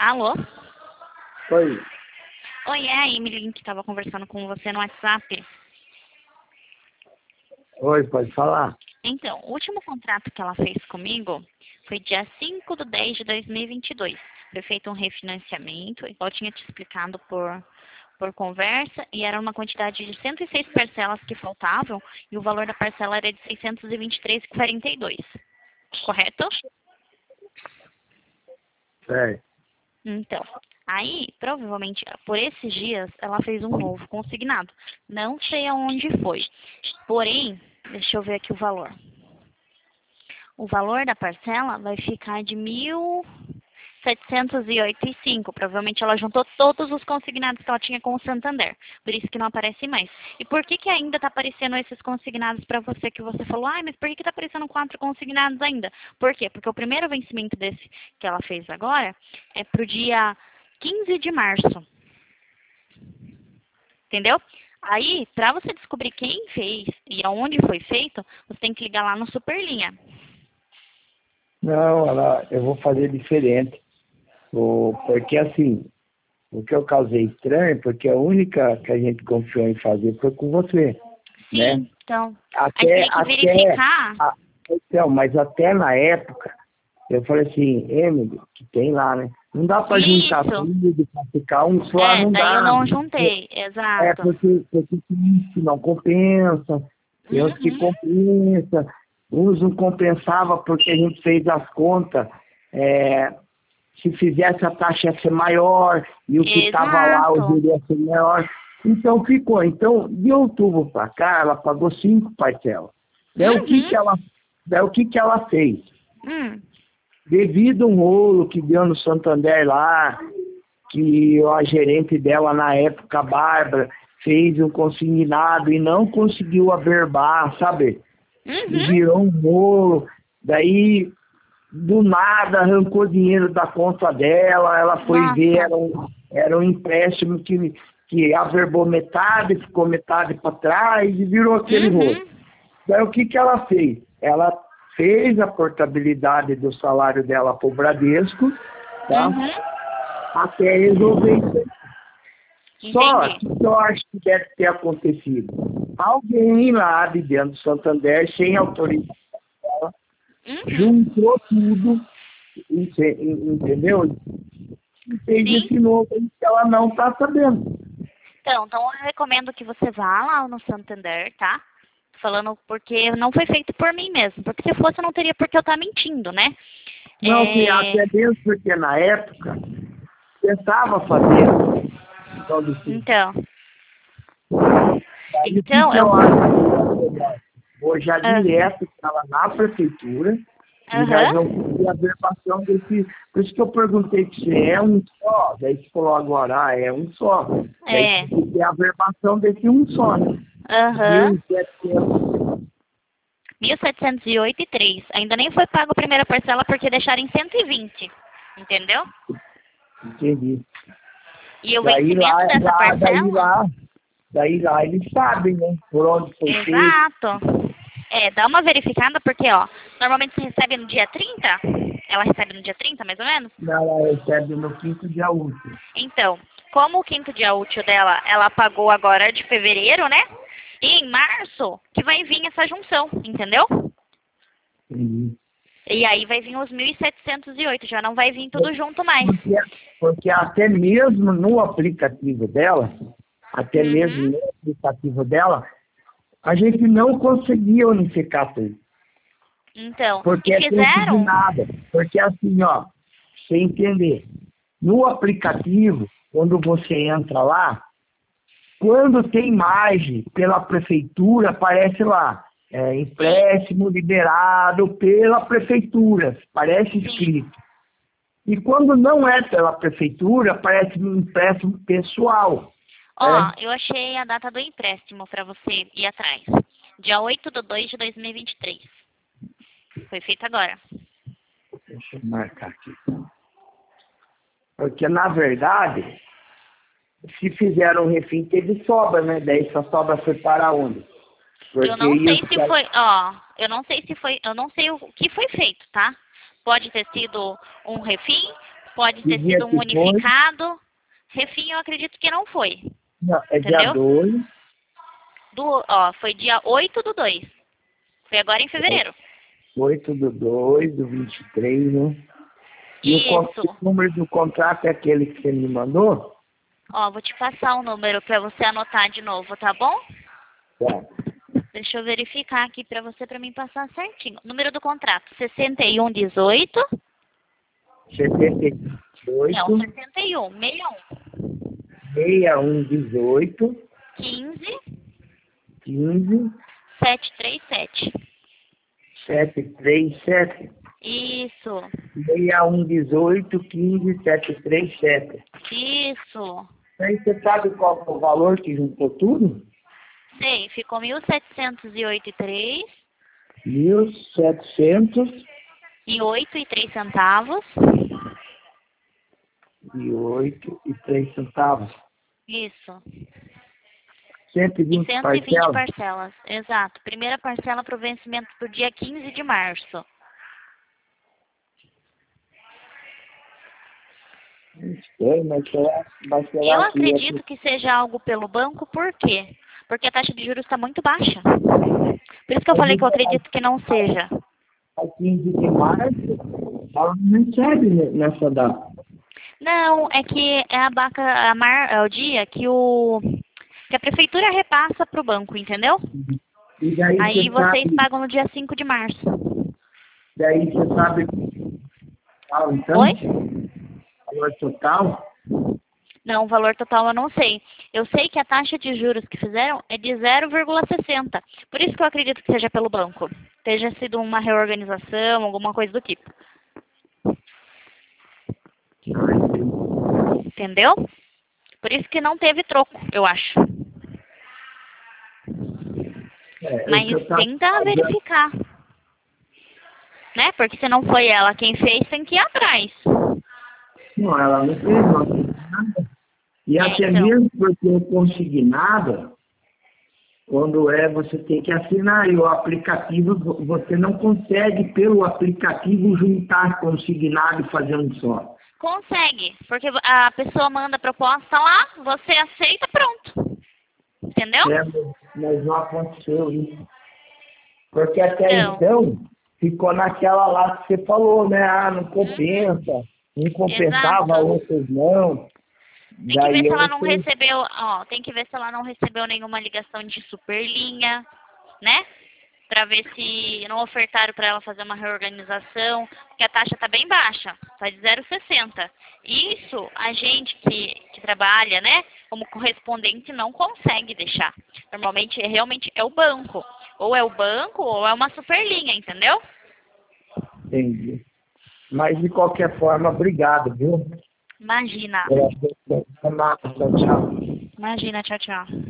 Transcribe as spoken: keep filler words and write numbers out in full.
Alô? Oi. Oi, é a Emily que estava conversando com você no WhatsApp. Oi, pode falar? Então, o último contrato que ela fez comigo foi dia cinco de dez de dois mil e vinte e dois. Foi feito um refinanciamento, igual eu tinha te explicado por, por conversa, e era uma quantidade de cento e seis parcelas que faltavam, e o valor da parcela era de seiscentos e vinte e três reais e quarenta e dois centavos. Correto? Certo. Então, aí, provavelmente, por esses dias, ela fez um novo consignado. Não sei aonde foi. Porém, deixa eu ver aqui o valor. O valor da parcela vai ficar de mil setecentos e oitenta e cinco. Provavelmente ela juntou todos os consignados que ela tinha com o Santander. Por isso que não aparece mais. E por que que ainda está aparecendo esses consignados para você que você falou? Ai, mas por que que está aparecendo quatro consignados ainda? Por quê? Porque o primeiro vencimento desse que ela fez agora é pro dia quinze de março. Entendeu? Aí, para você descobrir quem fez e aonde foi feito, você tem que ligar lá no Superlinha. Não, ela, eu vou fazer diferente. O, porque assim, o que eu causei estranho, porque a única que a gente confiou em fazer foi com você, né? Sim, então. Aí Até, tem que até, verificar. a, então, mas até na época, eu falei assim, Emily, que tem lá, né? Não dá pra juntar Isso. tudo, pra ficar um só, É, não daí eu dá. não juntei. É, Exato. porque, porque tem uns que não compensa, tem uns que Uhum. compensa, uns não compensava porque a gente fez as contas, é, se fizesse a taxa ia ser maior, e o que estava lá o Exato. juro ia ser maior. Então ficou. Então, de outubro para cá, ela pagou cinco parcelas. Daí o que, Uhum. que ela, daí, o que, que ela fez? Hum. Devido a um rolo que deu no Santander lá, que a gerente dela na época, a Bárbara, fez um consignado e não conseguiu averbar, sabe? E Uhum. virou um rolo. Daí, do nada, arrancou dinheiro da conta dela, ela foi ver, Nossa. era um, era um empréstimo que, que averbou metade, ficou metade para trás e virou aquele rolo. Uhum. Daí o que, que ela fez? Ela fez a portabilidade do salário dela para o Bradesco, tá? Uhum. Até resolver isso aí. Só Entendi. que eu acho que deve ter acontecido. Alguém lá de dentro do Santander, sem autorização, Uhum. juntou tudo, ente- entendeu? E fez Sim. esse novo aí que ela não está sabendo. Então, então eu recomendo que você vá lá no Santander, tá? Falando porque não foi feito por mim mesmo. Porque se fosse, eu não teria por que eu estar mentindo, né? Não, que É... até mesmo porque na época pensava fazer a questão do filho. Então. Aí o que, Então, que eu. eu acho que é melhor? Vou já Ah, direto para lá na prefeitura e nós Aham. vamos fazer a verbação desse. Por isso que eu perguntei se é um só, daí você falou agora, ah, é um só. Daí É. tem que ter a verbação desse um só, né? Aham. mil e setecentos. mil setecentos e oito e três. Ainda nem foi pago a primeira parcela porque deixaram em cento e vinte. Entendeu? Entendi. E o Daí lá, vencimento dessa lá, daí parcela? lá, daí lá eles sabem, né? Por onde foi feito. Exato. É, dá uma verificada porque, ó, normalmente você recebe no dia trinta. Ela recebe no dia trinta, mais ou menos? Ela recebe no quinto dia útil. Então, como o quinto dia útil dela, ela pagou agora de fevereiro, né? E em março que vai vir essa junção, entendeu? Entendi. E aí vai vir os mil setecentos e oito, já não vai vir tudo junto mais. Porque, porque até mesmo no aplicativo dela, até mesmo Uhum. no aplicativo dela, a gente não conseguia unificar tudo. Então, e Porque é tempo de fizeram? nada. Porque assim, ó, você entender, no aplicativo, quando você entra lá, quando tem margem pela prefeitura, aparece lá, é, Sim, empréstimo liberado pela prefeitura, parece sim. escrito. E quando não é pela prefeitura, aparece um empréstimo pessoal. Ó, Né? eu achei a data do empréstimo para você ir atrás. Dia oito de dois de dois mil e vinte e três. Foi feito agora. Deixa eu marcar aqui. Porque, na verdade, se fizeram um refim, teve sobra, né? Daí essa sobra foi para onde? Eu Porque não sei isso... se foi, ó, eu não sei se foi, eu não sei o que foi feito, tá? Pode ter sido um refim, Pode Que ter dia sido um que foi? unificado. Refim, eu acredito que não foi. Não, é dia Entendeu? dois. Do, ó, foi dia oito do dois. Foi agora em fevereiro. oito do dois, do vinte e três, né? E o, con- Isso. o número do contrato é aquele que você me mandou? Ó, vou te passar o número para você anotar de novo, tá bom? Tá. Deixa eu verificar aqui para você, para mim passar certinho. Número do contrato, sessenta e um dezoito. setenta e Não, oito, sessenta e um, sessenta e um. sessenta e um, dezoito, quinze, quinze, setecentos e trinta e sete. setecentos e trinta e sete. Isso, sessenta e um, dezoito, quinze, setecentos e trinta e sete. isso. Aí você sabe qual é o valor que juntou tudo? Sei, ficou mil setecentos e oito e três Mil setecentos e oito e três centavos. e oito e três centavos. Isso. Cento e E vinte cento e vinte parcelas. parcelas. Exato. Primeira parcela para o vencimento do dia quinze de março. Sei, mas será, mas será Eu que acredito que seja algo pelo banco, por quê? Porque a taxa de juros está muito baixa. Por isso que eu falei que eu acredito que não seja. a quinze de março ela não recebe ne- nessa data? Não, é que é a baca, a mar, é o dia que o que a prefeitura repassa para o banco, entendeu? E daí Aí você vocês sabe, pagam no dia cinco de março. daí você sabe ah, então, Oi? valor total? Não, o valor total eu não sei. Eu sei que a taxa de juros que fizeram é de zero vírgula sessenta. Por isso que eu acredito que seja pelo banco. Teja sido uma reorganização, alguma coisa do tipo. Ah, entendi. Entendeu? Por isso que não teve troco, eu acho. É, o Mas que eu tava tenta fazendo, verificar. Né? Porque se não foi ela quem fez, tem que ir atrás. não, ela não fez, não fez nada. E É, até então. mesmo porque o consignado, quando é, você tem que assinar e o aplicativo, vo- você não consegue pelo aplicativo juntar consignado e fazer um só. Consegue. Porque a pessoa manda a proposta lá, você aceita, pronto. Entendeu? É, mas não aconteceu isso. Porque até Então. então, ficou naquela lá que você falou, né? Ah, não Uhum. compensa. Um compensava, Exato. outros não. Tem que ver Daí se eu ela não não sei. recebeu, ó, tem que ver se ela não recebeu nenhuma ligação de superlinha, né? Pra ver se não ofertaram para ela fazer uma reorganização, porque a taxa tá bem baixa, tá de zero vírgula sessenta. Isso a gente que, que trabalha, né, como correspondente não consegue deixar. Normalmente é, realmente é o banco. Ou é o banco ou é uma superlinha, entendeu? Entendi. Mas de qualquer forma, obrigado, viu? Imagina. Pela atenção. Tchau, tchau. Imagina, tchau, tchau.